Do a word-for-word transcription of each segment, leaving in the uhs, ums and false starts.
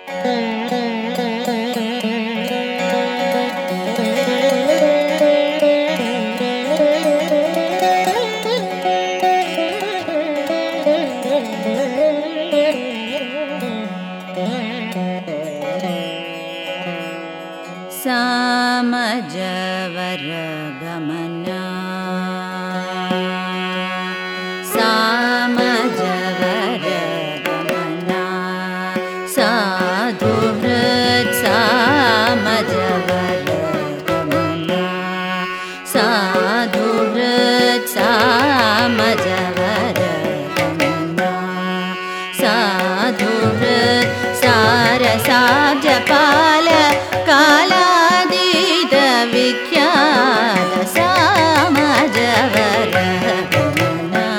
सामजवर गमना सामजवर गमना साधुहृत् सामजवर गमना साधुहृत् सामजवर गमना साधुहृत् सारसाब्जपाल कालादीत विख्यात सामजवर गमना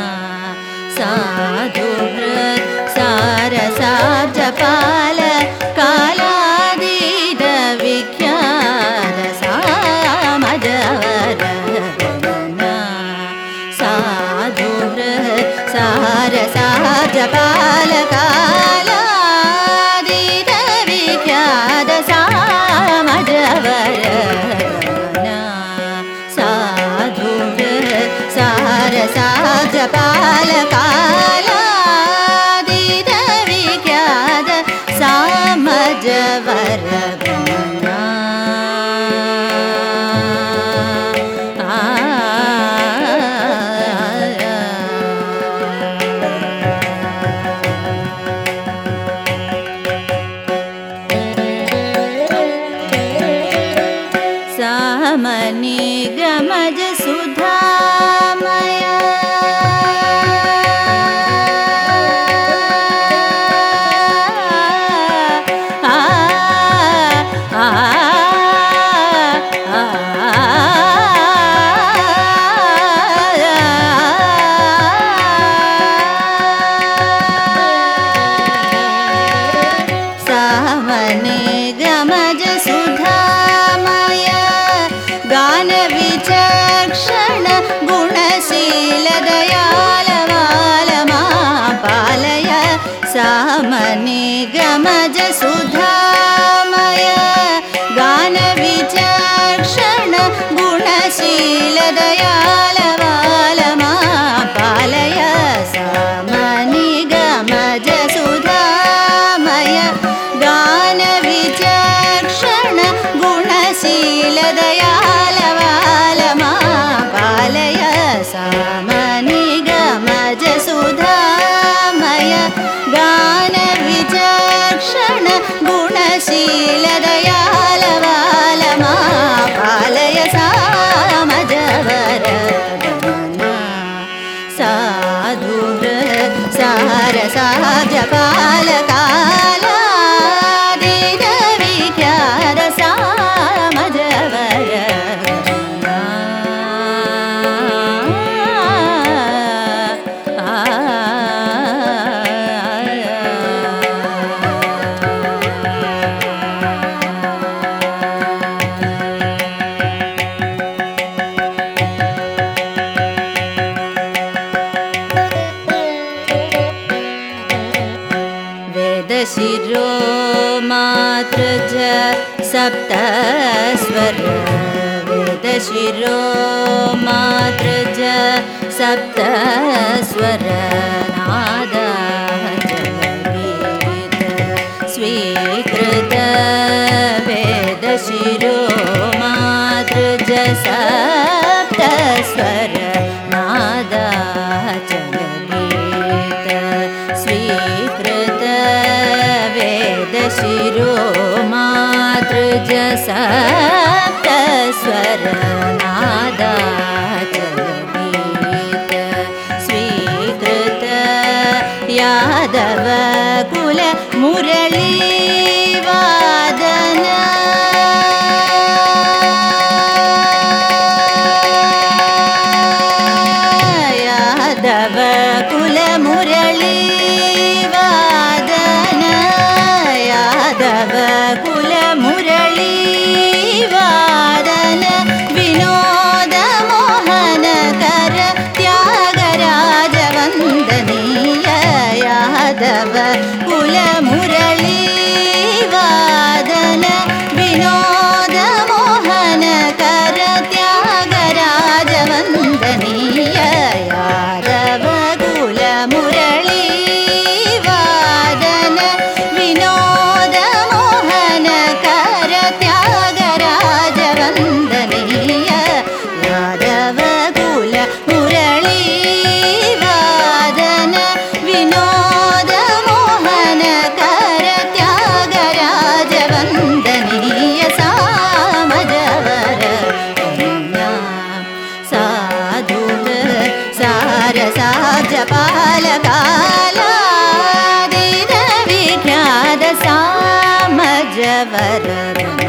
साधुहृत् सारसाब्जपाल कालादीत विख्यात सामजवर गमना साधुहृत् सारसाब्जपाल कालादीत विख्यात सामजवर गमना साधुहृत् सारसाब्जपाल कालादीत विख्यात सामजवर गमना सामनि गमज सुधामय आ आ आ सामनि गमज सुधामय गान विचक्षण गुणशील दयाल वालमा पालय सामनि गमज सुधामय गान विचक्षण गुणशील दयाल वालमा पालय सामनि गमज सुधामय गान विचक्षण गुणशील दयाल वालमा पालय सामनि गमज सुधामय गान विचक्षण गुणशील दयाल वालमा पालय सामजवर गमना साधुहृत् सारसाब्जपाल कालादीत विख्यात सामजवर गमना वेदशिरो मातृज सप्तस्वर वेदशिरो मातृज सप्तस्वर नाद जलगीत स्वीकृत वेदशिरो मातृज सप्तस्वर नाद जलगीत स्वीकृत वेदशिरो मातृज सप्तस्वर नाद जलगीत स्वीकृत यादव कुल मुरली वादन यादव कुल मुरली वादन यादव कुल मुरली वादन विनोद मोहन कर त्यागराज वंदनीय यादव कुल मुरली वरद